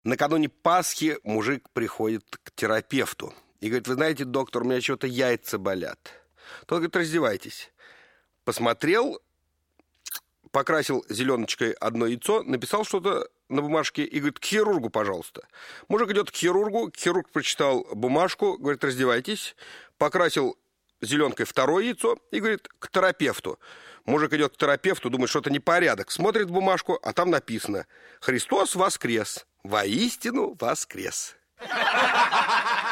Накануне Пасхи мужик приходит к терапевту и говорит: вы знаете, доктор, у меня что-то яйца болят. Тот говорит: раздевайтесь. Посмотрел, покрасил зеленочкой одно яйцо, написал что-то на бумажке и говорит: к хирургу, пожалуйста. Мужик идет к хирургу, хирург прочитал бумажку, говорит: раздевайтесь. Покрасил зеленкой второе яйцо и говорит: к терапевту. Мужик идет к терапевту, думает, что-то непорядок. Смотрит бумажку, а там написано: Христос воскрес, воистину воскрес.